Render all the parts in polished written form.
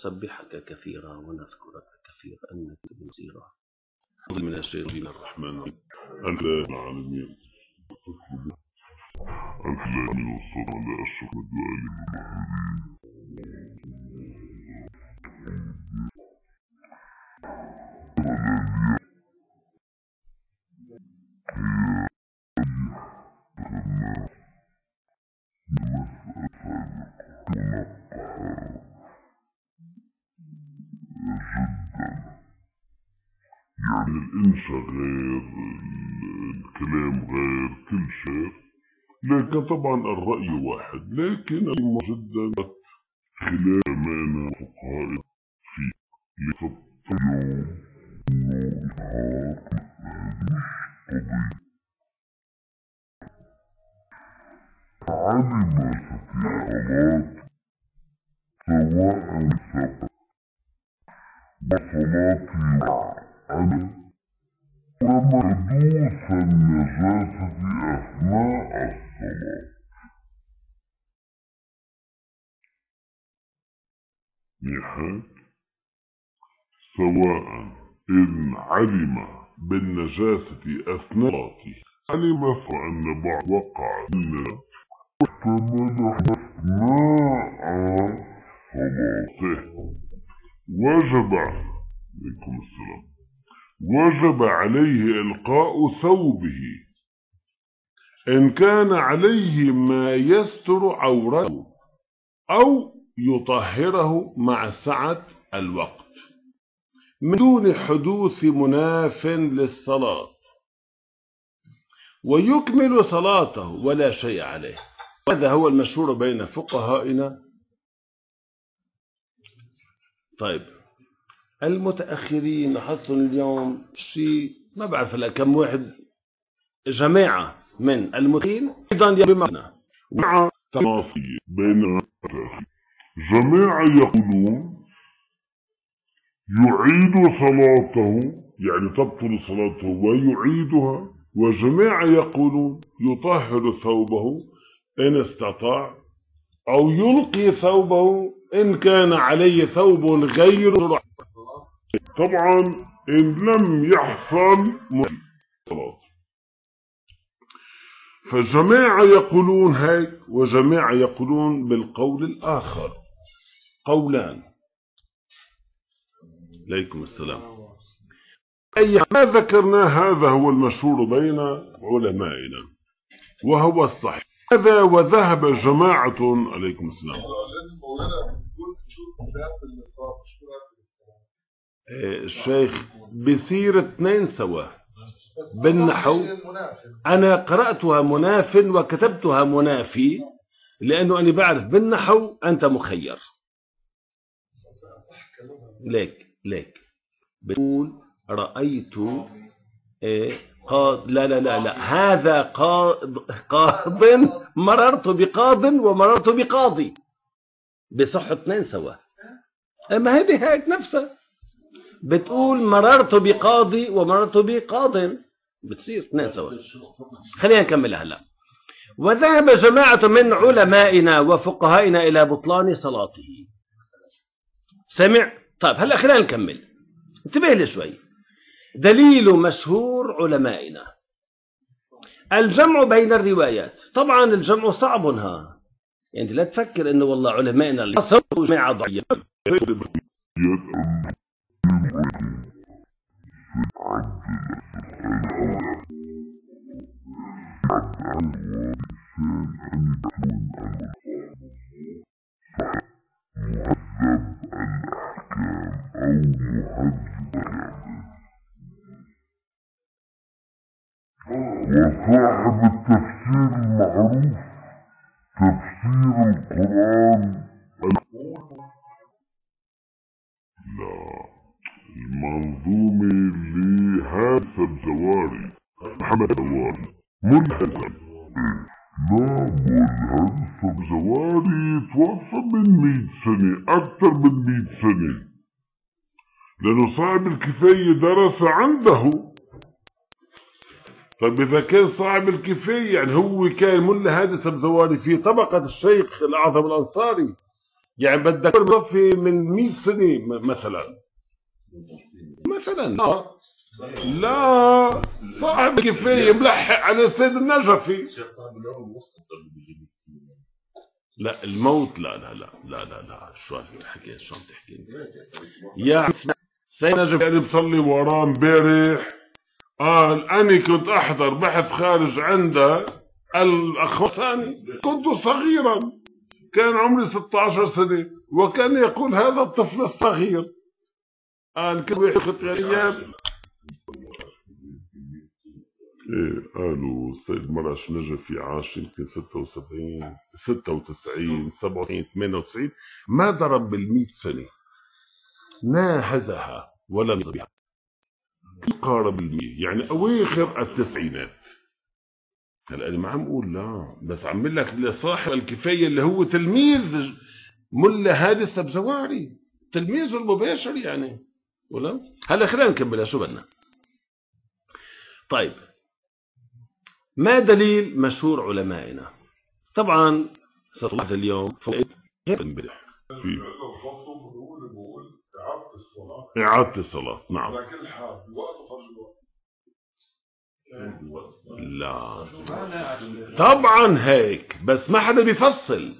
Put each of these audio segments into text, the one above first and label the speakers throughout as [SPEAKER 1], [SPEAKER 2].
[SPEAKER 1] نسبحك كثيرا ونذكرك كثيرا أنك بصيرا من الشيطان الرحمن
[SPEAKER 2] أنت العالمين أنت لا من الصلاة لا أشرك الدعاء يعني الإنشاء غير الكلام غير كل شيء، لكن طبعا الرأي واحد، لكن المهم جدا خلال زمان الفقهاء في لخط اليوم إنه علم في صلاة سواء وصلاتي أنا ومحدوث النجاسة أثناء الصلاة. نحن سواء إن علم بالنجاسة أثناء صلاته، علم فأن بعض وقع لنا واحتمل أثناء صلاته، وجب عليكم السلام وجب عليه إلقاء ثوبه إن كان عليه ما يستر عورته أو يطهره مع سعة الوقت من دون حدوث مناف للصلاة، ويكمل صلاته ولا شيء عليه. هذا هو المشهور بين فقهائنا. طيب المتأخرين حصل اليوم شيء ما بعرف هلا كم واحد، جماعة من المتأخرين أيضا بمعنى مع تناصي بين جماعة يقولون يعيد صلاته، يعني تبطل صلاته ويعيدها، وجماعة يقولون يطهر ثوبه إن استطاع أو يلقي ثوبه إن كان عليه ثوب غير طبعا إن لم يحصل صلاة. فجماعة يقولون هيك وجماعة يقولون بالقول الآخر. قولان. عليكم السلام. أي ما ذكرنا هذا هو المشهور بين علمائنا وهو الصحيح. هذا وذهب جماعة. عليكم السلام. الشيخ بصير اثنين سوا بالنحو. أنا قرأتها مناف وكتبتها منافي لأنه أنا بعرف بالنحو أنت مخير. ليك بتقول رأيت لا هذا قاض مررت بقاض ومررت بقاضي، بصح اثنين سوا. أما هذه هيك نفسها بتقول مررت بقاضي ومررت بقاض، بتصير اثنين سوا. خلينا نكمل هلا. وذهب جماعة من علمائنا وفقهائنا إلى بطلان صلاته. سمع؟ طيب هلا خلينا نكمل. انتبه لي شوي. دليل مشهور علمائنا الجمع بين الروايات. طبعا الجمع صعب ها، يعني لا تفكر انه والله علمائنا اللي صاروا جماعة ضعيفة. وصاحب التفسير المعروف تفسير القرآن. لا، المنظومة لهذا الزواري محمد زواري ملحسن. لا، ملحسن الزواري توفى من 100 سنة، أكثر من 100 سنة، لأنه صاحب الكفاية درس عنده. طيب إذا كان صاحب الكفاية يعني هو كان ملا هذا الزواري في طبقة الشيخ الأعظم الأنصاري،
[SPEAKER 3] يعني بدك تصفي من 100 سنة مثلا لا صاحب كفاية ملحق على السيد النجفي. لا الموت لا لا لا لا لا لا شو هالحكي شو عم تحكي يعني سيد النجفي اللي بصلي وراه امبارح قال أنا كنت أحضر بحث خارج عنده الأخواني كنت صغيرا كان عمري 16 سنة وكان يقول هذا الطفل الصغير قال كل واحد غياب. ايه قالوا السيد مرش نجفي عاش يمكن 76 96 97 98 ما ضرب بال100 سنة ناهزها ولم يضربها قارب ال100 يعني أواخر التسعينات. هلا أنا ما عم أقول لا بس عم لك لصاحب الكفاية اللي هو تلميذ ملا هادي السبزواري تلميذه المباشر يعني ولا. هلا خلينا نكملها شو بدنا. طيب ما دليل مشهور علمائنا؟ طبعا صلاة اليوم فوق غير امبارح في إعادة الصلاة. نعم لا طبعا هيك بس ما حدا بيفصل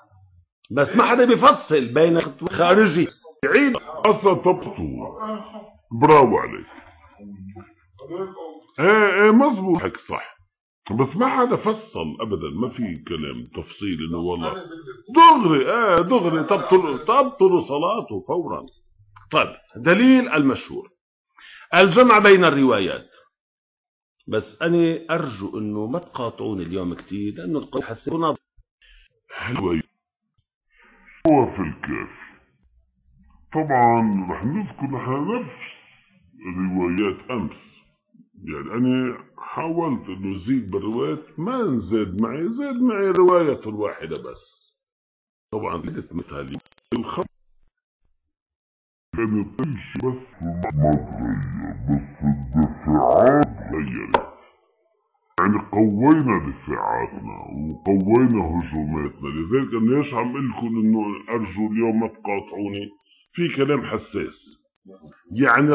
[SPEAKER 3] بين خارجي عيد أصلا طبطو. برافو عليك. ايه مظبوط هيك صح بس ما حدا فصل ابدا ما في كلام تفصيل انه والله دغري دغري تبطل صلاته فورا. طيب دليل المشهور الجمع بين الروايات. بس أنا أرجو إنه ما تقاطعوني اليوم كتير لأنه القول حسيتونا
[SPEAKER 4] حلوة هو في الكافي. طبعا رح نذكر نحن نفس الروايات أمس يعني أنا حاولت إنه زيد بالروايات ما نزاد معي زاد معي رواية واحدة بس. طبعا قلت مثالي الخمس كانت تمشي بس ما تغير بس الدفاعات غيرت يعني قوينا دفاعاتنا وقوينا هجوماتنا. لذلك انا ليش عم لكم انه ارجو اليوم ما تقاطعوني في كلام حساس. يعني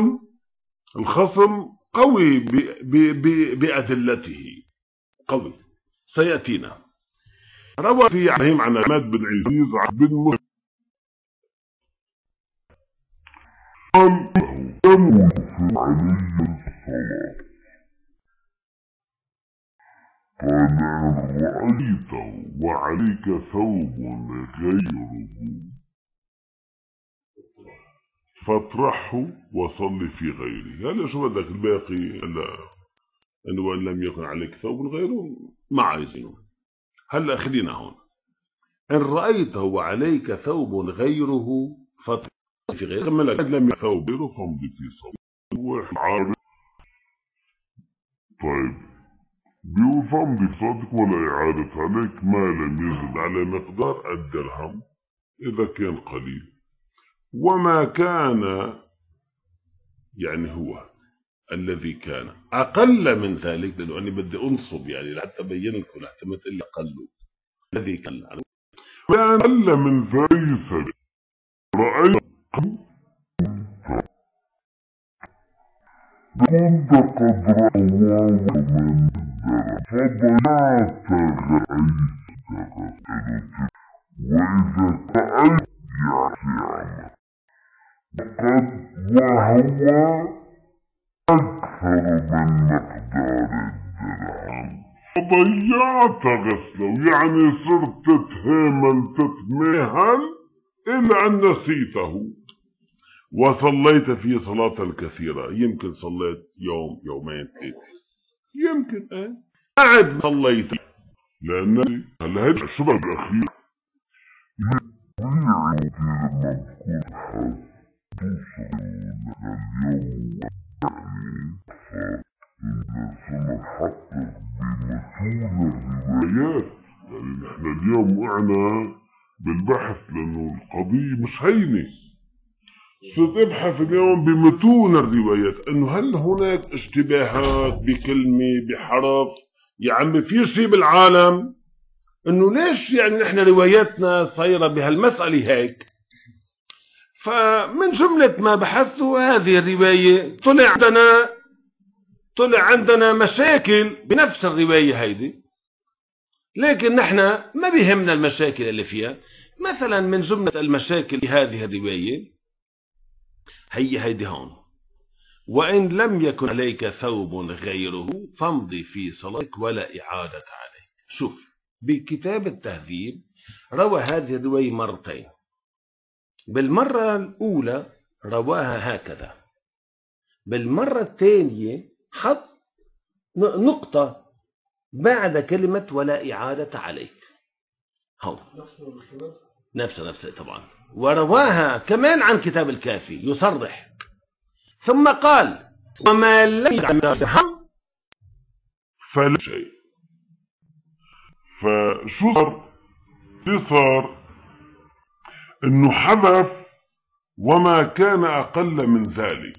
[SPEAKER 4] الخصم قوي بأدلته قوي سيأتينا. روى في ابراهيم عن عماد بن عزيز بن مسلم قال تموت علي الصلاة قال إن رأيته وعليك ثوب غيره فاطرحه وصلي في غيره. هلا شو بدك الباقي هلا انه وان لم يكن عليك ثوب غيره ما عايزينه. هلا خلينا هون ان رأيته وعليك ثوب غيره فاطرحه في غيره كما لم يكن ثوب غيره فامضي في صلاة واحد عارف. طيب بيقول فامضي في صلاتك ولا إعادة عليك ما لم يزد على مقدار الدرهم إذا كان قليل وما كان يعني هو الذي كان أقل من ذلك لأنه أنا بدي أنصب يعني لحتى أبين لكم لحتى ما تقول أقل الذي كان أقل من ذلك رأيت كنت قد رواه من فضيعت غيرتك وإذا رأيت يعني قد وهو أكثر من مقدار الدرهم فضيعت غسله يعني صرت تتهامل تتماهل إلى أن نسيته وصليت في صلاة الكثيرة. يمكن صليت يوم يومين ثلاثة يمكن قاعد صليت لأن هلا هيدا السبب الأخير طبيعي لما تكون حاسس توصل اليوم يعني فالإنسان حقق بمتون الروايات. يعني نحن اليوم وقعنا بالبحث لأنه القضية مش هينة. صرت ابحث اليوم بمتون الروايات انه هل هناك اشتباهات بكلمة بحرف. يا عمي في شيء بالعالم
[SPEAKER 3] انه ليش يعني نحن رواياتنا صايره بهالمساله هيك. فمن جمله ما بحثت هذه الروايه طلع عندنا مشاكل بنفس الروايه هيدي، لكن نحن ما بيهمنا المشاكل اللي فيها. مثلا من جمله المشاكل في هذه الروايه هي هيدي هون: وإن لم يكن عليك ثوب غيره فامضي في صلاتك ولا إعادة عليك. شوف، بكتاب التهذيب روى هذه الرواية مرتين. بالمرة الأولى رواها هكذا، بالمرة الثانية حط نقطة بعد كلمة ولا إعادة عليك. هو نفسه طبعا. ورواها كمان عن كتاب الكافي يصرح، ثم قال وما لم يدعم
[SPEAKER 4] فلا شيء. فشو صار انه حذف وما كان اقل من ذلك.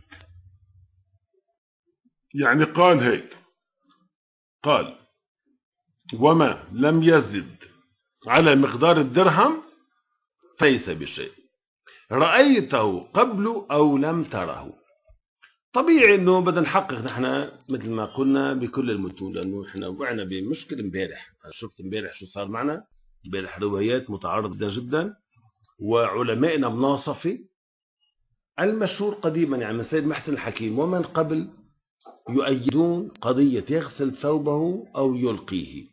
[SPEAKER 4] يعني قال هيك، قال وما لم يزد على مقدار الدرهم فليس بشيء، رأيته قبل او لم تره. طبيعي انه بدنا نحقق نحن مثل ما قلنا بكل المتون، لانه احنا وقعنا بمشكله امبارح. شفت امبارح شو صار معنا؟ امبارح روايات متعارضه جدا، وعلمائنا مناصفه المشهور قديما يعني من سيد محسن الحكيم ومن قبل يؤيدون قضيه يغسل ثوبه او يلقيه.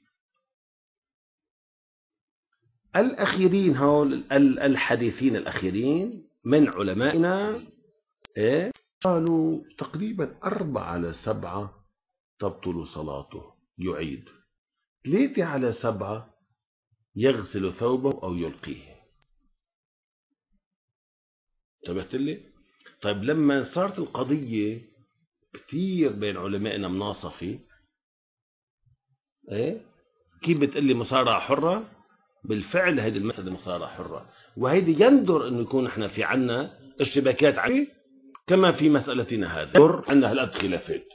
[SPEAKER 4] الاخيرين هول الحديثين الاخيرين من علمائنا قالوا تقريبا 4/7 تبطل صلاته، يعيد. 3/7 يغسل ثوبه أو يلقيه. انتبهت لي؟ طيب لما صارت القضية كثير بين علمائنا مناصفة، كيف بتقلي مصارعة حرة؟ بالفعل هذه المسألة مصارعة حرة، وهيدي يندر انه يكون احنا في عنا اشتباكات عليه كما في مسألتنا هذا، يندر عنا هالقد خلافات.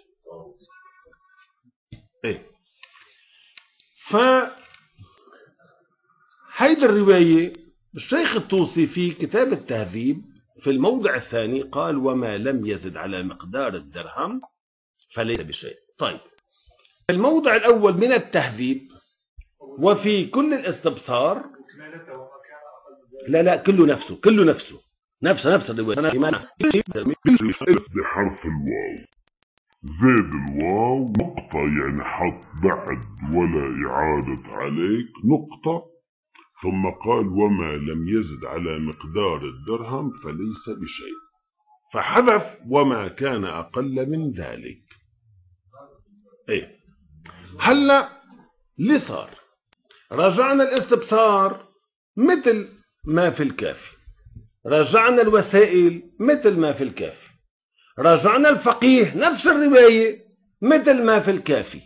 [SPEAKER 4] هيدي الرواية الشيخ الطوسي في كتاب التهذيب في الموضع الثاني قال وما لم يزد على مقدار الدرهم فليس بشيء. طيب الموضع الأول من التهذيب وفي كل الاستبصار لا كله نفسه نفس الرواية بحرف الواو، زاد الواو نقطة، يعني حط بعد ولا إعادة عليك نقطة، ثم قال وما لم يزد على مقدار الدرهم فليس بشيء، فحذف وما كان أقل من ذلك.
[SPEAKER 3] هلا اللي صار رجعنا الاستبصار مثل ما في الكافي، رجعنا الوسائل مثل ما في الكافي، رجعنا الفقيه نفس الرواية مثل ما في الكافي،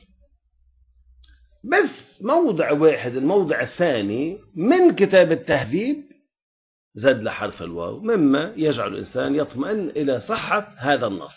[SPEAKER 3] بس موضع واحد الموضع الثاني من كتاب التهذيب زاد لحرف الواو، مما يجعل الإنسان يطمئن إلى صحة هذا النص.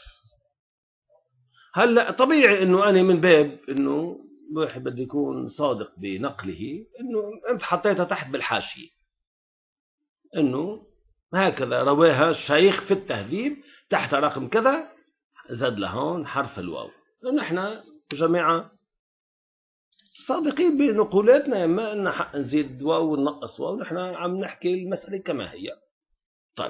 [SPEAKER 3] هلا طبيعي انه انا من باب انه واحد بده يكون صادق بنقله، انه انت حطيتها تحت بالحاشيه انه هكذا رواها الشيخ في التهذيب تحت رقم كذا زاد لهون حرف الواو، لانه احنا جماعه صادقين بنقولاتنا، ما ان حق نزيد واو وننقص واو، نحن عم نحكي المساله كما هي. طيب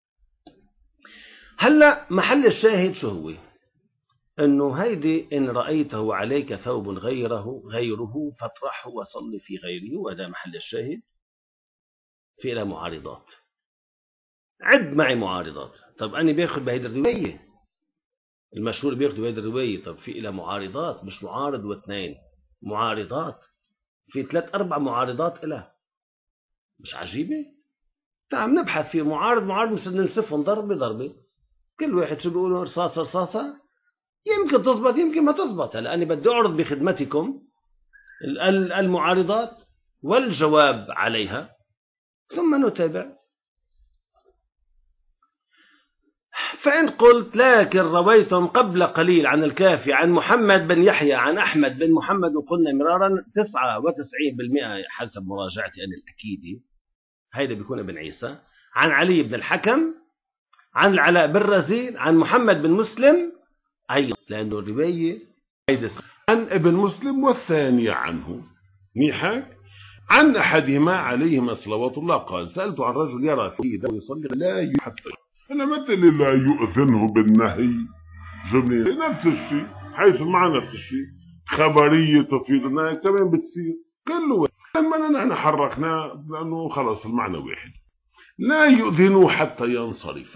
[SPEAKER 3] هلا محل الشاهد شو هو؟ انه هيدي ان رايته عليك ثوب غيره فاطرحه وصلي في غيره، وهذا محل الشاهد. في لها معارضات، عد معي معارضات. طب انا باخذ بهيدي الروايه المشهور، باخذ بهيدي الروايه، طب في لها معارضات، مش معارض واثنين، معارضات، في 3-4 معارضات لها. مش عجيبه؟ تعال نبحث في معارض مش ننسفهم ضربه، كل واحد شو بيقولوا رصاصه، يمكن تزبط يمكن ما تزبط. هلا أنا بدي أعرض بخدمتكم المعارضات والجواب عليها ثم نتابع.
[SPEAKER 2] فإن قلت لكن رويتم قبل قليل عن الكافي عن محمد بن يحيى عن أحمد بن محمد، وقلنا مرارا 99% حسب مراجعتي أنا الأكيدة، هيدا بيكون ابن عيسى، عن علي بن الحكم عن العلاء بن رزين عن محمد بن مسلم أيضا، لأنه الرواية
[SPEAKER 3] عن ابن مسلم والثانية عنه نيحك عن أحدهما عليهما صلوات الله قال سألت عن رجل يرى فيه ذا يصلي لا يحتى. أنا مثل لا يؤذنه بالنهي جميل نفس الشيء، حيث المعنى نفس الشيء، خبرية تفيد النهي كمان بتصير كله. لما نحن حركناه لأنه خلص المعنى واحد. لا يؤذنه حتى ينصرف.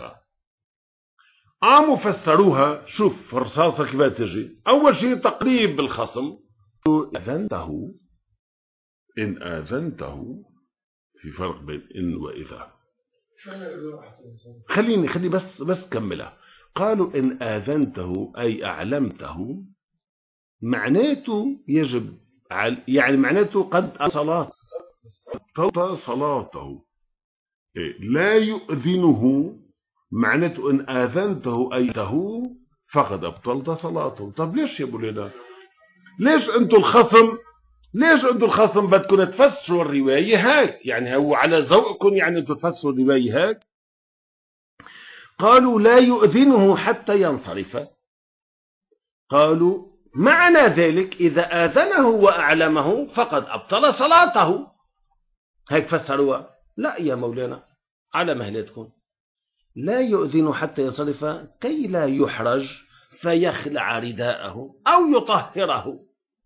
[SPEAKER 3] فسروها، شوف رصاصة كيف تجي. أول شيء تقريب بالخصم، إن آذنته في فرق بين إن وإذا. خلي بس كملها. قالوا إن آذنته أي أعلمته، معناته يجب يعني معناته قد صلاته. لا يؤذنه معناته إن آذنته أيته فقد أبطلت صلاته. طب ليش يا ابو ليلى؟ ليش أنتوا الخصم بدكم تفسروا الرواية هيك؟ يعني هو على ذوقكم يعني تفسروا الرواية هيك. قالوا لا يؤذنه حتى ينصرف. قالوا معنى ذلك إذا آذنه وأعلمه فقد أبطل صلاته، هيك فسروها. لا يا مولانا، على مهلتكم، لا يؤذن حتى ينصرف كي لا يحرج فيخلع رداءه أو يطهره.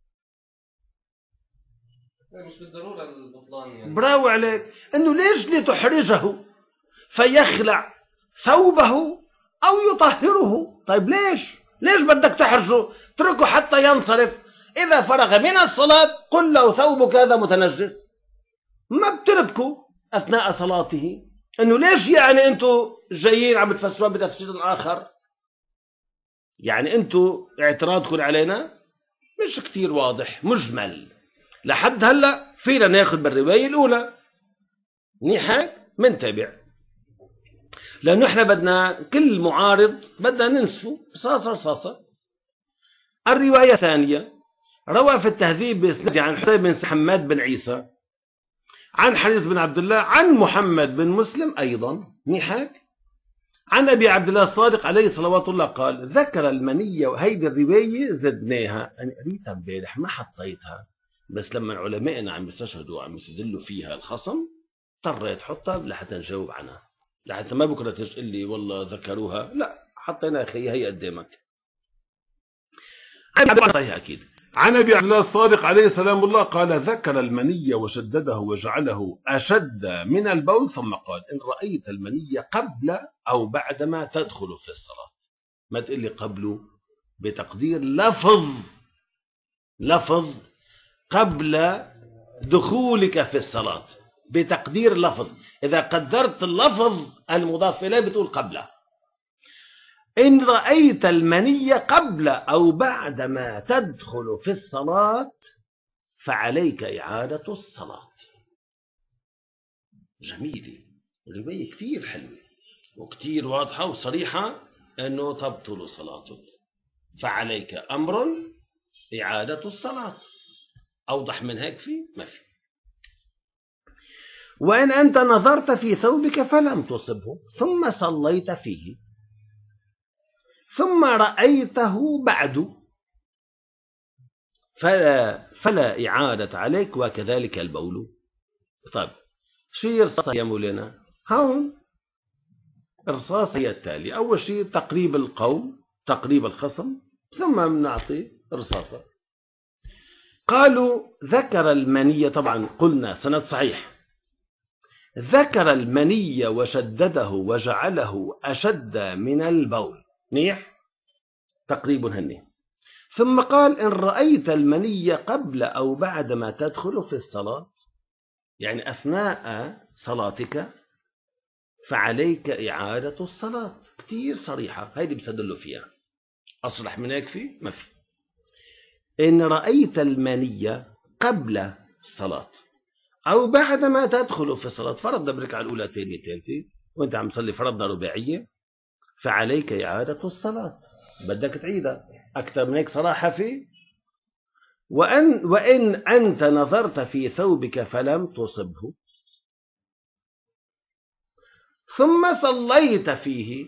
[SPEAKER 5] مش بالضرورة البطلان يعني.
[SPEAKER 2] براو عليك، انه ليش لتحرجه فيخلع ثوبه او يطهره؟ طيب ليش بدك تحرجه؟ اتركه حتى ينصرف، اذا فرغ من الصلاة قل له ثوبك هذا متنجس. ما بتركه اثناء صلاته. انه ليش يعني انتوا جايين عم تفسروها بتفسير اخر؟ يعني انتوا اعتراضكم علينا مش كتير واضح، مجمل. لحد هلا فينا ناخذ بالروايه الاولى منيحه، منتبع، لانه احنا بدنا كل معارض بدنا ننسفه رصاصه. الروايه الثانيه روى في التهذيب باسناد عن حسين بن حماد بن عيسى عن حنيف بن عبد الله عن محمد بن مسلم ايضا منيحه عن ابي عبد الله الصادق عليه صلوات الله قال ذكر المنيه، وهيدي الروايه زدناها، انا قريتها امبارح ما حطيتها، بس لما علمائنا عم يستشهدوا وعم يستدلوا فيها الخصم اضطريت حطها لحتى نجاوب عنها، لحتى ما بكره تقول لي والله ذكروها. لا، حطينا اخي هي قدامك. اكيد
[SPEAKER 3] عن ابي عبد الله الصادق عليه سلام الله قال ذكر المني وشدده وجعله اشد من البول، ثم قال ان رايت المني قبل او بعدما تدخل في الصلاه. ما تقول لي قبله بتقدير لفظ قبل دخولك في الصلاة، بتقدير لفظ. إذا قدرت اللفظ المضاف إليه بتقول قبل. إن رأيت المني قبل أو بعد ما تدخل في الصلاة فعليك إعادة الصلاة. جميلة، رواية كتير حلوة وكتير واضحة وصريحة أنه تبطل صلاتك، فعليك أمر إعادة الصلاة. أوضح من هيك ما في. وإن أنت نظرت في ثوبك فلم تصبه ثم صليت فيه ثم رأيته بعد فلا إعادة عليك وكذلك البول. طيب شو رصاصة يا مولانا؟ هون رصاصة هي التالي. أول شيء تقريب القوم، تقريب الخصم، ثم بنعطي رصاصة. قالوا ذكر المنية، طبعا قلنا سند صحيح، ذكر المنية وشدده وجعله أشد من البول. منيح، تقريب هني. ثم قال إن رأيت المنية قبل أو بعد ما تدخل في الصلاة، يعني أثناء صلاتك، فعليك إعادة الصلاة. كتير صريحة، هيدي بيستدلوا فيها. أصلح من هيك في ما في. إن رأيت المنية قبل الصلاة أو بعد ما تدخل في الصلاة، فرضنا بالركعة الأولى الثانية الثالثة وأنت عم تصلي فرضنا رباعية،
[SPEAKER 2] فعليك إعادة الصلاة، بدك تعيدها. أكثر من هيك صراحة فيه. وإن أنت نظرت في ثوبك فلم تصبه ثم صليت فيه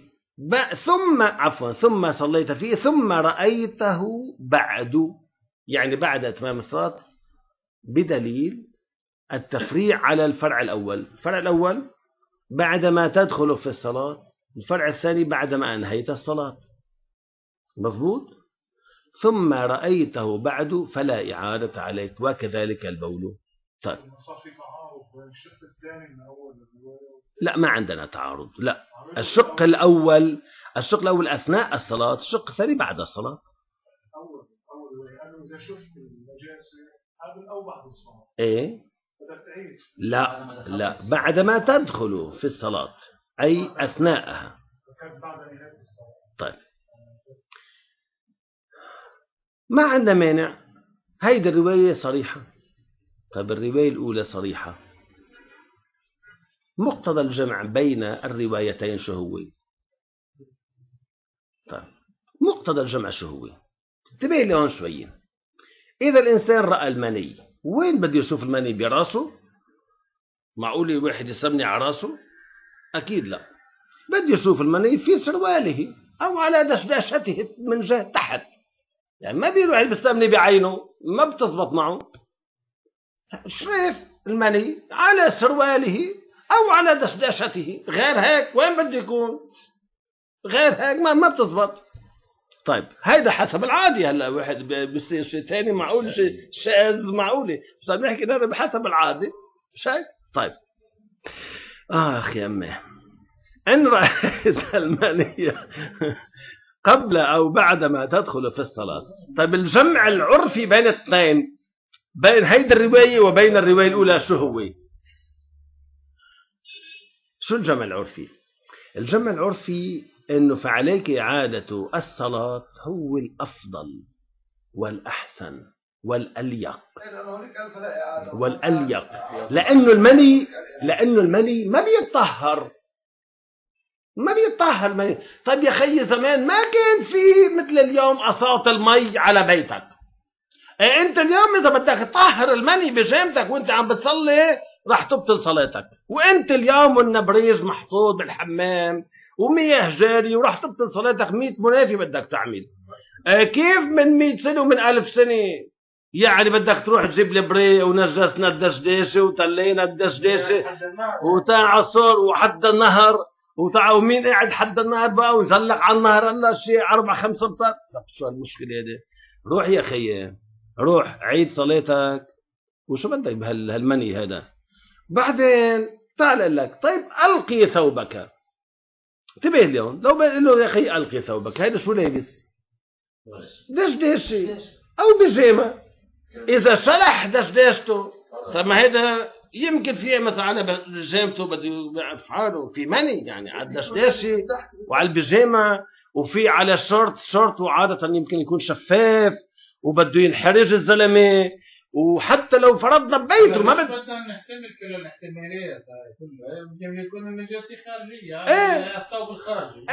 [SPEAKER 2] ثم صليت فيه ثم رأيته بعد، يعني بعد إتمام الصلاة، بدليل التفريع على الفرع الأول. الفرع الأول بعدما تدخل في الصلاة، الفرع الثاني بعدما أنهيت الصلاة. مظبوط. ثم رأيته بعد فلا إعادة عليك، وكذلك البول. طيب. لا، ما عندنا تعارض. لا، الشق الأول أثناء الصلاة، الشق الثاني بعد الصلاة.
[SPEAKER 6] إذا شفت النجاسة قبل أو بعد الصلاة.
[SPEAKER 2] إيه؟
[SPEAKER 6] بدك تعيد.
[SPEAKER 2] لا، بعدما تدخل في الصلاة، أي أثناءها.
[SPEAKER 6] بعد نهاية الصلاة.
[SPEAKER 2] طيب، ما عندنا مانع. هيدي الرواية صريحة. طيب، الرواية الأولى صريحة. مقتضى الجمع بين الروايتين شو هو؟ طيب، مقتضى الجمع شو هو؟ انتبه لي هون شوي. إذا الإنسان رأى المني، وين بده يشوف المني؟ براسه؟ معقول واحد يسمني على راسه؟ أكيد لا. بده يشوف المني في سرواله أو على دشداشته من جهة تحت، يعني ما بيروح يستمني بعينه، ما بتزبط معه. شايف المني على سرواله أو على دشداشته، غير هيك وين بده يكون؟ غير هيك ما بتزبط. طيب، هيدا حسب العادي. هلا واحد بيصير شيء ثاني، معقول شيء شاذ، معقوله، بس بنحكي هذا بحسب العادي. شايف؟ طيب. يا أمي، إن رأيت المنية قبل أو بعد ما تدخل في الصلاة. طيب، الجمع العرفي بين الاثنين، بين هيدا الرواية وبين الرواية الأولى، شو هو؟ شو الجمع العرفي؟ الجمع العرفي إنه فعليك إعادة الصلاة هو الأفضل والأحسن والأليق. لأنه المني ما بيتطهر. المني. طيب يا خي، زمان ما كان في مثل اليوم أساط المي على بيتك. أنت اليوم إذا بدك تطهر المني بجامتك وأنت عم بتصلي راح تبطل صلاتك. وأنت اليوم والنبريج محطوط بالحمام ومياه جاري وراح تبطل صلاتك. 100 منافي بدك تعمل. كيف من 100 سنة ومن 1000 سنة؟ يعني بدك تروح تجيب البري ونجسنا الدشداشة وطلينا الدشداشة وتعصر وحد النهر ومين قاعد حد النهر بقى ونزلق على النهر هلا شيء 4-5 امتار. لا، شو المشكلة هذه؟ روح يا خيي، روح عيد صلاتك. وشو بدك بهالمني هذا؟ بعدين تعال اقول لك، طيب القي ثوبك. انتبه اليوم، لو بقول له يا اخي القي ثوبك، هذا شو لابس؟ دشداشة او بيجامه. اذا شلح دشداشته، طب ما هذا يمكن فيه مثلا على بيجامته بده يعرف حاله في مني، يعني على الدشداشة وعلى البيجامه، وفي على شورت وعادة يمكن يكون شفاف وبده ينحرج الزلمه. وحتى لو فرضنا ببيته ما
[SPEAKER 6] مثلا نحتمل كل الاحتمالات يمكن يكون النجاسة خارجية. الثوب الخارجي.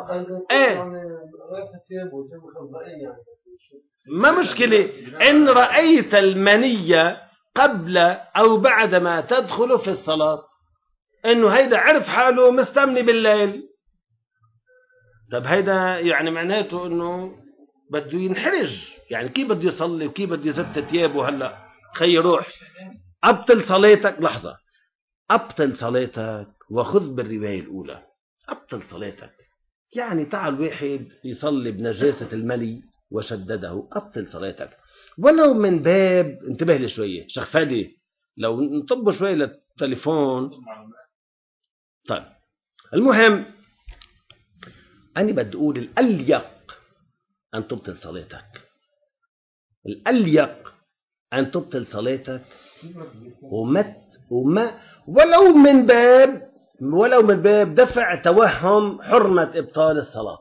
[SPEAKER 2] ما مشكلة. إن رأيت المنية قبل أو بعد ما تدخل في الصلاة، إنه هيدا عرف حاله مستمني بالليل. طب هيدا يعني معناته إنه بده ينحرج، يعني كيف بده يصلي وكيف بده يزت ثيابه. هلا خي روح أبطل صلاتك. لحظة، أبطل صلاتك وخذ بالرواية الأولى. أبطل صلاتك يعني تعال واحد يصلي بنجاسة المني وشدده، أبطل صلاتك. ولو من باب، انتبه لي شوية شخفادي، لو نطب شوية للتليفون. طيب، المهم أنا بدي أقول الأليق أن تبطل صلاتك. الأليق أن تبطل صلاتك وما ولو من باب دفع توهم حرمة إبطال الصلاة.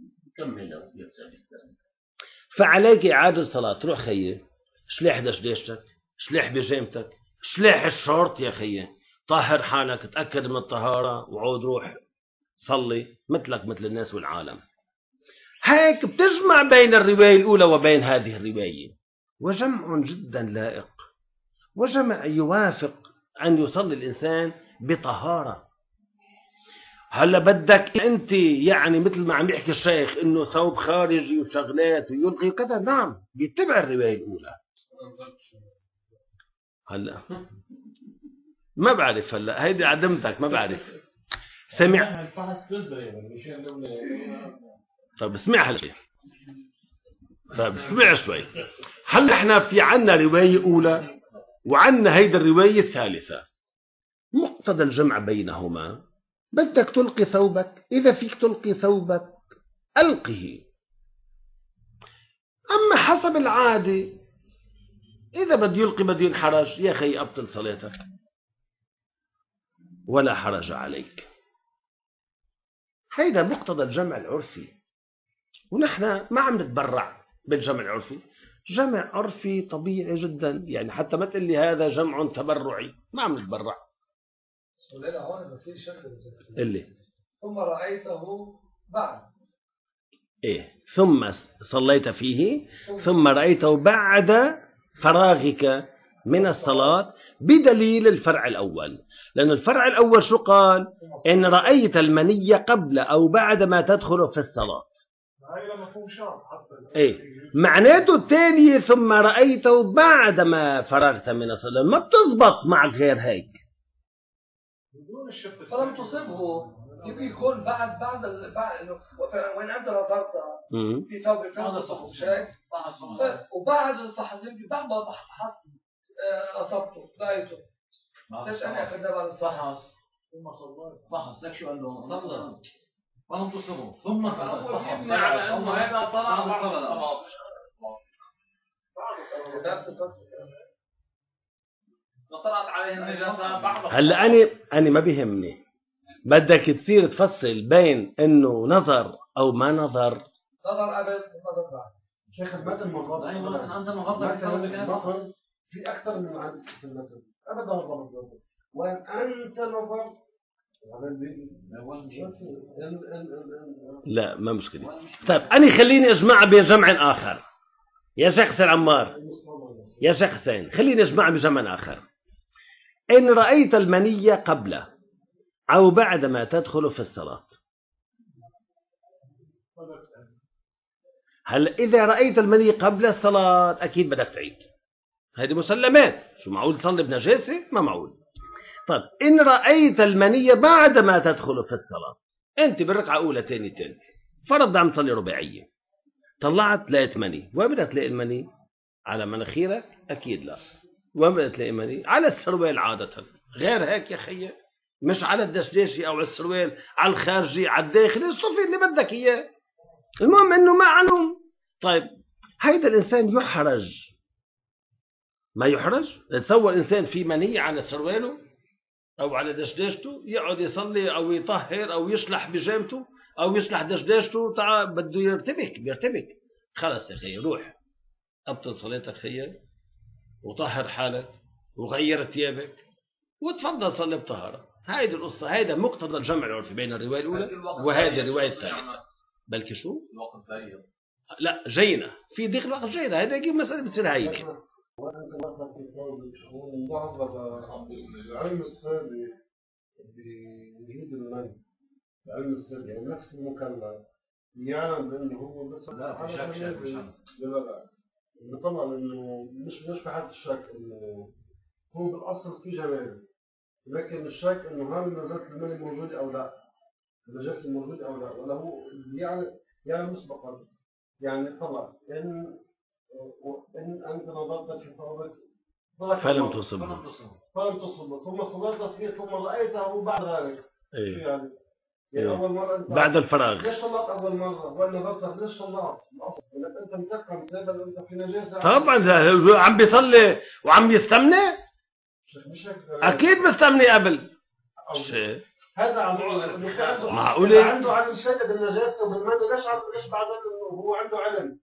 [SPEAKER 2] فعليك إعادة الصلاة. روح خيي، شلح دشداشتك، شلح بيجامتك، شلح الشورت يا خيي، طهر حالك، تأكد من الطهارة وعود روح صلي مثلك مثل الناس والعالم. هيك بتجمع بين الرواية الأولى وبين هذه الرواية، وجمع جدا لائق، وجمع يوافق أن يصلي الإنسان بطهارة. هلا بدك أنت يعني مثل ما عم يحكي الشيخ إنه ثوب خارجي وشغلات ويلغي وكذا، نعم بيتبع الرواية الأولى. هلا ما بعرف، هلا هيدي عدمتك ما بعرف. سمع طب اسمع هالشيء، طب اسمع شوي. هلا احنا في عنا رواية أولى وعنا هيدا الرواية الثالثة، مقتضى الجمع بينهما بدك تلقي ثوبك، إذا فيك تلقي ثوبك ألقه. أما حسب العادة إذا بده يلقي بده ينحرج، يا أخي أبطل صلاتك ولا حرج عليك. هيدا مقتضى الجمع العرفي، ونحن ما عم نتبرع بالجمع العرفي، جمع عرفي طبيعي جدا. يعني حتى ما تقول لي هذا جمع تبرعي، ما عم نتبرع. اللي
[SPEAKER 6] ثم رأيته بعد
[SPEAKER 2] إيه ثم صليت فيه ثم رأيته بعد فراغك من الصلاة، بدليل الفرع الأول. لأن الفرع الأول شو قال؟ إن رأيت المني قبل أو بعد ما تدخل في الصلاة. إيه معناته الثانية ثم رأيته بعد ما فرغت من الصلاة، ما بتزبط مع غير هيك.
[SPEAKER 5] فلم تصبه، يمكن يكون بعد وين أنت نظرت في ثوب شيء وبعد الفحص يمكن بعد ما فحصت أصبته رأيته. ليش أنا أخذنا بعد الفحص ثم صليت؟ فحص لك شو قال له؟ صلى ولم تصبه ثم فحص على أنه هذا طلع بعد الصلاة. طلعت عليه النجاسة بعد.
[SPEAKER 2] هلا أنا ما بيهمني، بدك تصير تفصل بين إنه نظر أو ما نظر.
[SPEAKER 5] نظر قبل ونظر بعد.
[SPEAKER 6] شيخ المتن مغضب.
[SPEAKER 5] أيوة أنت مغضب
[SPEAKER 6] في أكثر من عدد في المتن أبدا مغضب. وأن أنت نظر
[SPEAKER 2] لا ما مشكلة. طيب أنا خليني أجمع بجمع آخر يا شيخ حسين عمار، يا شيخ حسين خليني أجمع بجمع آخر. إن رأيت المني قبل أو بعد ما تدخل في الصلاة. هل إذا رأيت المني قبل الصلاة أكيد بدك تعيد، هذه مسلمات. شو معقول تصلي بنجاسة؟ ما معقول. طيب إن رأيت المني بعد ما تدخل في الصلاة، أنت بالركعة أولى ثاني ثالث فرض عم تصلي رباعية، طلعت لقيت مني، وين بدك تلاقي المني؟ على مناخيرك؟ أكيد لا. وين بدك تلاقي مني؟ على السروال عادة، غير هيك يا خيي مش على الدشداشي أو على السروال، على الخارجي على الداخلي، الصفي اللي بدك إياه. المهم إنه معلوم. طيب هيدا الإنسان يحرج ما يحرج؟ تصور إنسان في مني على سرواله أو على دشداشته، يقعد يصلي أو يطهر أو يشلح بجامته أو يشلح دشداشته، بده بيرتبك. خلص يا خيي روح أبطل صلاتك خيي وطهر حالك وغير ثيابك وتفضل صلي بطهارة. هيدي القصة، هيدا مقتضى الجمع العرفي بين الرواية الأولى وهذه الرواية الثالثة. بلكي شو؟ الوقت ضيق. لا جينا في ضيق الوقت جينا، هيدا يجيب مسألة بتصير هيك.
[SPEAKER 7] وأنت مثلا في قول ومن بعض العلم السابق بيجيب المن، العلم السابق يعني نفس المكلف يعلم بأنه هو بس لا في شك لا بطلع إنه مش في حد الشك إنه هو بالأصل في جمال، لكن الشك إنه هل نزلت المن موجود أو لا، النجاسة موجود أو لا، ولا هو يعني مسبقا يعني طلع إن أنت نظرت في ثوبك
[SPEAKER 2] فلم تصبه
[SPEAKER 7] ثم صليت فيه ثم رأيته بعد ذلك.
[SPEAKER 2] إيه.
[SPEAKER 7] يعني
[SPEAKER 2] إيه.
[SPEAKER 7] أول مرة أنت
[SPEAKER 2] بعد الفراغ
[SPEAKER 7] ليش صليت أول مرة ولا نظرت ليش صليت؟ أنت متقن سبب أنت في نجاسة.
[SPEAKER 2] طبعا عم بيصلي وعم يستمني، أكيد مستمني قبل
[SPEAKER 7] هذا
[SPEAKER 2] معقولة
[SPEAKER 7] عنده علم شدد النجاسة وبالمادة ليش بعد إنه هو عنده علم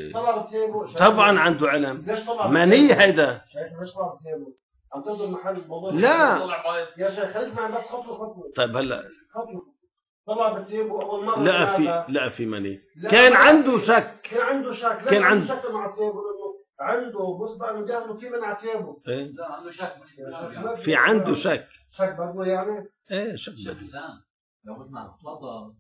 [SPEAKER 2] طبعا عنده علم مني هيدا.
[SPEAKER 7] ليش طلع بثيابه؟ عم تنظر محل الموضوع
[SPEAKER 2] لا
[SPEAKER 7] يا شيخ خليك معي بس خطوة.
[SPEAKER 2] طيب هلا
[SPEAKER 7] طلع بتجيبه اول مره
[SPEAKER 2] لا في مني كان عنده شك
[SPEAKER 7] كان عنده شك مع تيابه لانه عنده بص بقى انه بيعملوا في من عتيابه
[SPEAKER 6] عنده شك مش
[SPEAKER 2] في عنده شك
[SPEAKER 7] برضه يعني
[SPEAKER 2] شك
[SPEAKER 6] لو بدنا نتفضل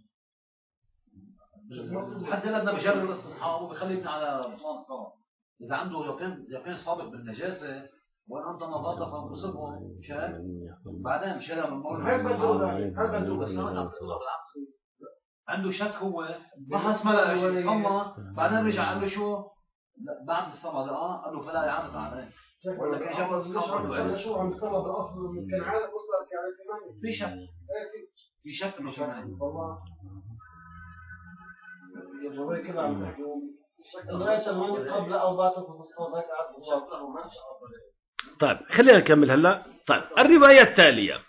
[SPEAKER 6] حتى بدنا بجرب الاستصحاب وبخلينا على بطلان الصواب. اذا عنده لو كان سابق بالنجاسه وان انت نظرت فبصبه مشان بعدين مشان من الموضوع بس انا بالعكس عنده شك هو فحص ملأ شيء صلى بعدين رجع قال له شو بعد الصلاه قال له فلا يا عم تعال ولا كان جاب اصحابه
[SPEAKER 7] شو عم يطلع بالاصل كان عارف اصلا كان
[SPEAKER 6] في شك في شك انه كمان
[SPEAKER 7] والله يا كده عم تحكيهم قبل او بعد الصلاه
[SPEAKER 2] طيب خلينا نكمل هلا. طيب الروايه التاليه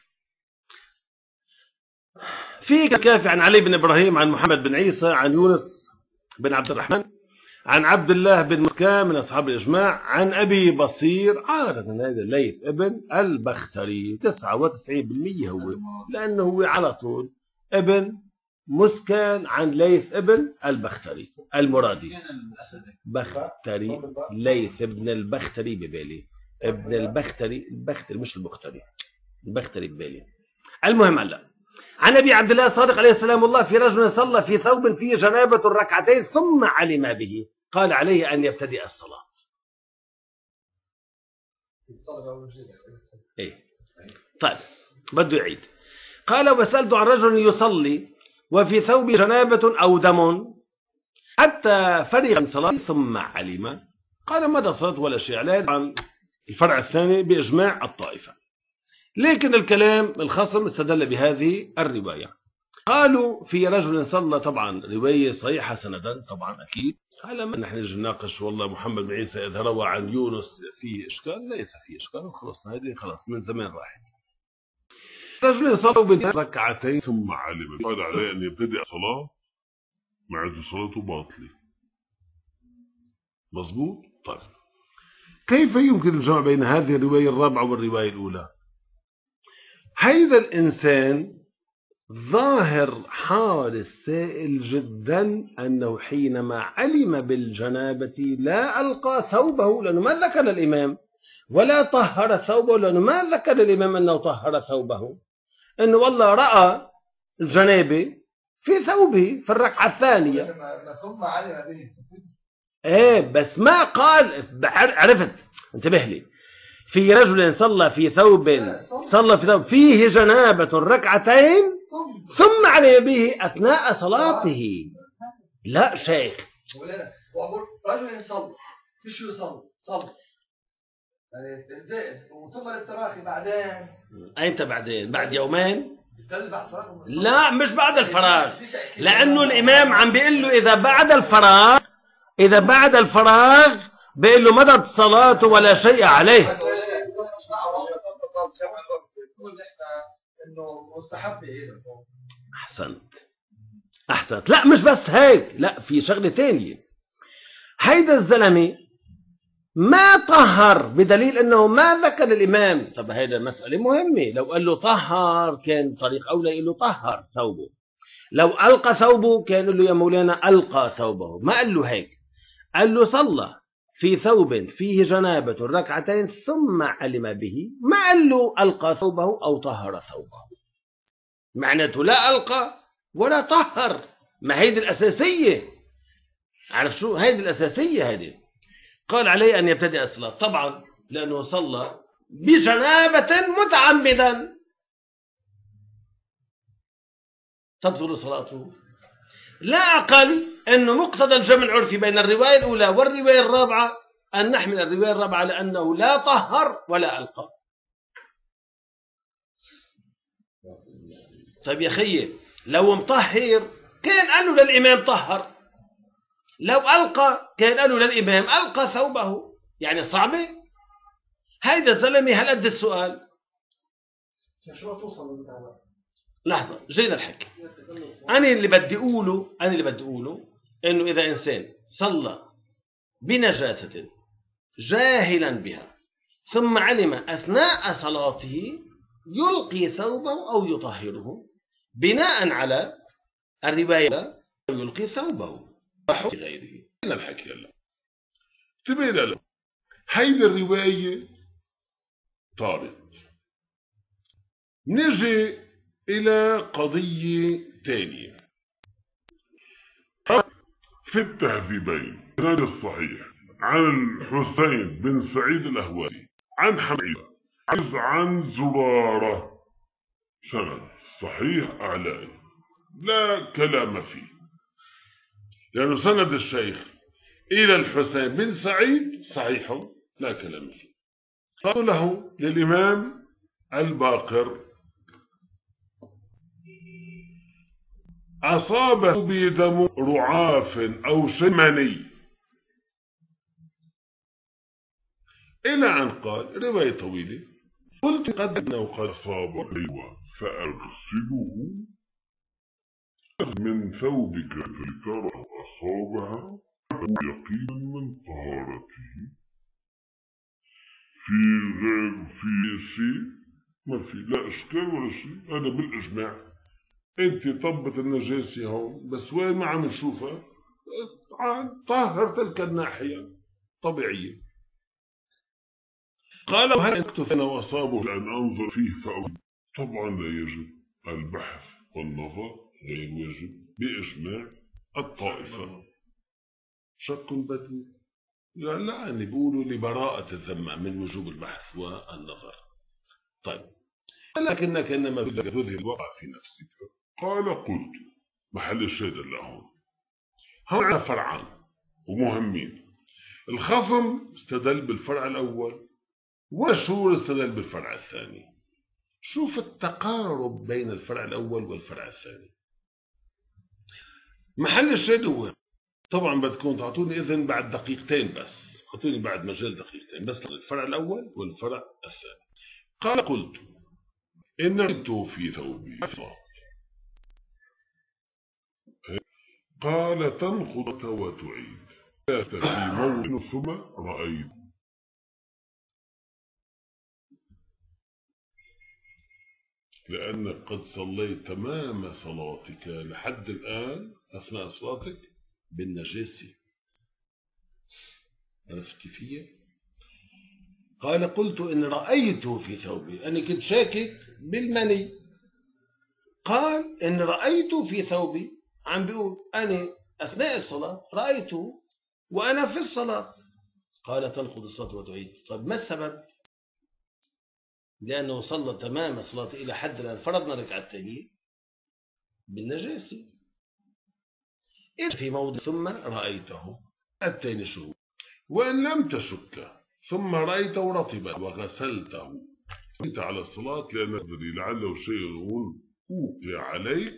[SPEAKER 2] في كافي عن علي بن ابراهيم عن محمد بن عيسى عن يونس بن عبد الرحمن عن عبد الله بن مسكان من اصحاب الاجماع عن ابي بصير عارض هذا ليث ابن البختري 99% هو لانه هو على طول ابن مسكان عن ليث ابن البختري المرادي بختري ليث ابن البختري ببالي ابن البختري مش البختري البختري ببالي. المهم هلا عن ابي عبد الله الصادق عليه السلام الله في رجل صلى في ثوب فيه جنابه الركعتين ثم علم به قال عليه ان يبتدئ الصلاه. طيب بده يعيد. قال وسألت عن رجل يصلي وفي ثوب جنابة أو دم حتى فرغ من صلاة ثم علم قال مدى صلاة ولا شيء عليه عن الفرع الثاني بإجماع الطائفة. لكن الكلام الخصم استدل بهذه الرواية. قالوا في رجل صلى طبعا رواية صحيحة سندا طبعا أكيد على ما نحن نجي نناقش والله محمد بن عيسى إذا روى عن يونس فيه إشكال ليس فيه إشكال خلصنا هذه خلاص من زمان راحت. رجل صلوا بركعتين
[SPEAKER 4] ثم علم قال عليه أن يبتدئ الصلاة مع صلاته باطلة. مظبوط. طيب كيف يمكن الجمع بين هذه الرواية الرابعة والرواية الأولى؟ هذا الإنسان ظاهر حال السائل جدا أنه حينما علم بالجنابة لا ألقى ثوبه لأنه ما ذكر الإمام ولا طهر ثوبه لأنه ما ذكر الإمام أنه طهر ثوبه أنه والله رأى الجنابة في ثوبه في الركعة الثانية
[SPEAKER 5] ثم علم به
[SPEAKER 2] بس ما قال عرفت انتبه لي في رجل صلى في ثوب فيه جنابة ركعتين ثم علم به أثناء صلاته. لا شيخ
[SPEAKER 5] وأقول رجل صلى فيش يصلي يعني ثم التراخي بعدين
[SPEAKER 2] أنت بعد يومين لا مش بعد الفراغ لأنه الإمام عم بيقول له إذا بعد الفراغ بيقول له مضت صلاته ولا شيء عليه. أحسنت. لا مش بس هيك لا في شغلة تانية. هيدا الزلمة ما طهر بدليل انه ما ذكر الامام. طب هيدا مسألة مهمة. لو قال له طهر كان طريق اولى يقول له طهر ثوبه. لو القى ثوبه كان يقول له يا مولانا القى ثوبه. ما قال له هيك قال له صلى في ثوب فيه جنابة ركعتين ثم علم به ما قال له القى ثوبه او طهر ثوبه. معناته لا القى ولا طهر. ما هيدي الاساسية. عارف شو هيدي الاساسية هيدي. قال عليه أن يبتدئ الصلاة طبعا لأنه صلى بجنابة متعمدا تبطل صلاته. لا أقل أنه مقتضى الجمع العرفي بين الرواية الأولى والرواية الرابعة أن نحمل الرواية الرابعة لأنه لا طهر ولا ألقى. طيب يا خيي لو مطهر كان قالوا للإمام طهر لو ألقى كان قالوا للإمام ألقى ثوبه. يعني صعبة هيدا الزلمة. هل قد السؤال
[SPEAKER 7] شو توصل
[SPEAKER 2] لحظة جينا الحكي. أنا اللي بدي أقوله إنه إذا إنسان صلى بنجاسة جاهلا بها ثم علم أثناء صلاته يلقي ثوبه أو يطهره بناء على الرواية يلقي ثوبه وحط غيره.
[SPEAKER 3] هنا الحكي هلا انتبه له، هيدي الرواية طارت. نجي إلى قضية تانية في التهذيبين الإسناد الصحيح عن الحسين بن سعيد الأهوالي عن حميد عن زرارة، سند صحيح أعلاني لا كلام فيه، لأنه سند الشيخ إلى الحسين بن سعيد صحيح لا كلام فيه. قالوا له للإمام الباقر أصابه بدم رعاف أو شمني، إلى أن قال رواية طويلة قلت قد أنه قد أصاب ريوة فأغسله من ثوبك لترى أصابها يقينا من طهارته في غير في شيء ما في لا إشكال ولا شيء، هذا بالإجماع. أنت طبت النجاسة هون بس وين ما عم نشوفها طهر تلك الناحية طبيعية. قال هل أكتف أنا وأصابه لأن أنظر فيه فأقول طبعا لا يجب البحث والنظر غير واجب بإجماع الطائفة. شك بدو لا أن بيقولوا لبراءة الذمة من وجوب البحث والنظر. طيب لكنك إنما بدك تذهب الوقع في نفسك. قال قلت محل الشهد اللي هون على فرعان ومهمين. الخصم استدل بالفرع الأول وشور استدل بالفرع الثاني. شوف التقارب بين الفرع الأول والفرع الثاني. محل الشهد هو طبعا بدكم تعطوني إذن بعد دقيقتين بس، تعطوني بعد مجال دقيقتين بس الفرع الأول والفرع الثاني. قال قلت إن رأيته في ثوبي قال تنخض وتعيد في موضع ثم رأيت لأنك قد صليت تمام صلاتك لحد الآن أثناء صلاتك بالنجاسة. عرفت كيفية؟ قال قلت إن رأيته في ثوبي، أنا كنت شاكك بالمني. قال إن رأيته في ثوبي، عم بيقول أنا أثناء الصلاة رأيته وأنا في الصلاة. قال تنقض الصلاة وتعيد. طيب ما السبب؟ لأنه صلى تمام صلاته إلى حد الآن فرضنا ركعتين بالنجاسة. إذا في موضع ثم رأيته الثاني شهور وإن لم تشك ثم رأيته رطبا وغسلته كنت على الصلاة لأنك لعله شيء وقع عليك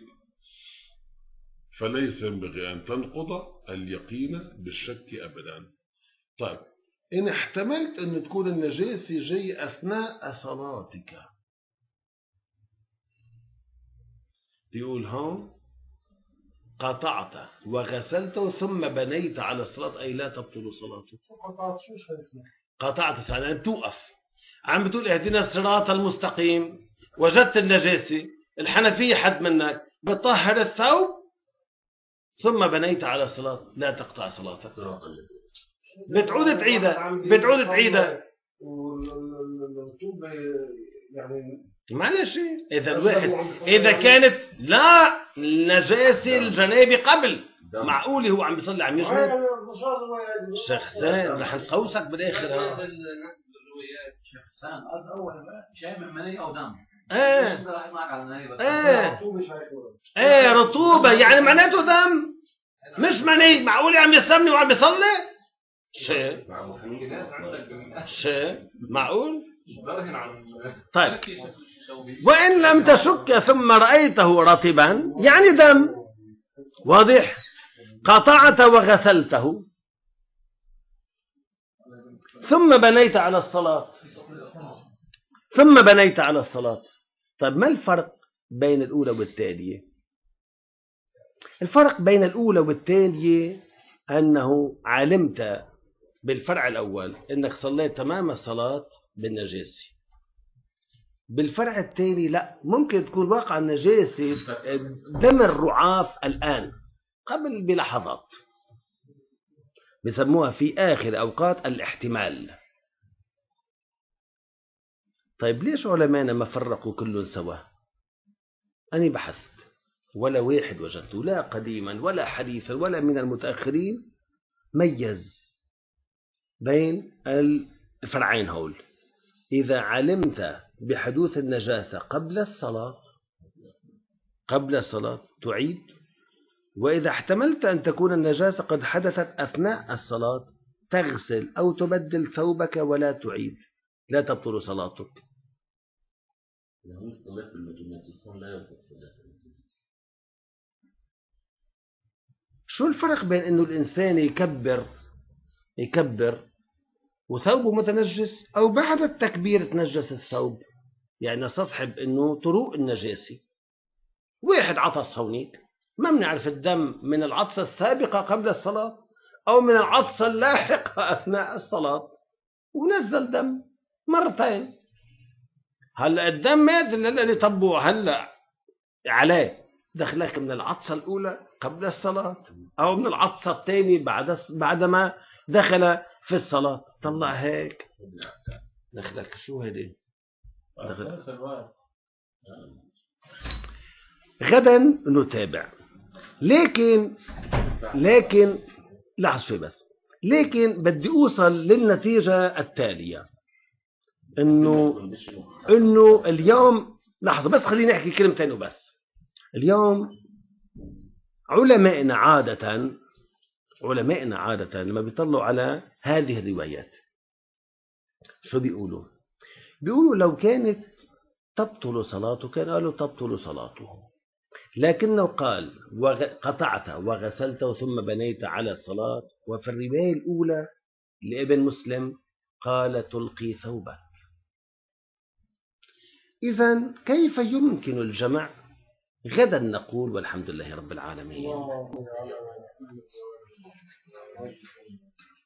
[SPEAKER 3] فليس ينبغي أن تنقض اليقين بالشك أبدا. طيب إن احتملت أن تكون النجاسة جاي أثناء صلاتك، يقول هون قطعت وغسلته ثم بنيت على الصلاة أي لا تبطل صلاته. قطعت يعني بتوقف، عم بتقول اهدنا الصراط المستقيم، وجدت النجاسة، الحنفية حد منك بتطهر الثوب ثم بنيت على الصلاة لا تقطع صلاتك، بتعود تعيدها
[SPEAKER 7] يعني
[SPEAKER 2] معلش. إذا الواحد إذا كانت لا نجاسة الجنابة قبل، معقول هو عم بيصلي عم يجمد شيخ زين رح نقوسك بالاخر.
[SPEAKER 6] شيخ حسان اول شامع مني او دم
[SPEAKER 2] رطوبة يعني معناته دم مش مني. معقول عم يسمي وعم يصلي شيء معقول؟ طيب وإن لم تشك ثم رأيته رطبا يعني دم واضح. قطعت وغسلته ثم بنيت على الصلاة. طيب ما الفرق بين الأولى والتالية؟ الفرق بين الأولى والتالية أنه علمت بالفرع الأول أنك صليت تمام الصلاة بالنجاسة، بالفرع الثاني لا، ممكن تكون واقع النجاسة دم الرعاف الآن قبل بلحظات، بسموها في آخر أوقات الاحتمال. طيب ليش علمانا ما فرقوا كل سوا؟ أنا بحثت ولا واحد وجدته، لا قديما ولا حديثا ولا من المتأخرين ميز بين الفرعين هول. إذا علمت بحدوث النجاسة قبل الصلاة تعيد، وإذا احتملت أن تكون النجاسة قد حدثت أثناء الصلاة تغسل أو تبدل ثوبك ولا تعيد، لا تبطل صلاتك. شو الفرق بين أنه الإنسان يكبر وثوبه متنجس، أو بعد التكبير تنجس الثوب؟ يعني نستصحب أنه طرق النجاسة، واحد عطس هونيك، ما بنعرف الدم من العطسة السابقة قبل الصلاة أو من العطسة اللاحقة أثناء الصلاة، ونزل دم مرتين. هلا الدم مات اللي طبوه هلا عليه، دخلك من العطسة الأولى قبل الصلاة أو من العطسة الثانية بعدما دخل في الصلاة. طلع هيك دخلك شو هذي؟ غدا نتابع. لكن لحظة شوي بس، لكن بدي أوصل للنتيجة التالية، إنه اليوم لحظة بس، خليني أحكي كلمتين وبس. اليوم علمائنا عادة لما بيطلعوا على هذه الروايات شو بيقولوا لو كانت تبطل صلاته كان قالوا تبطل صلاته، لكنه قال قطعت وغسلت ثم بنيت على الصلاة. وفي الرواية الأولى لابن مسلم قال تلقي ثوبك. إذن كيف يمكن الجمع؟ غدا نقول والحمد لله رب العالمين.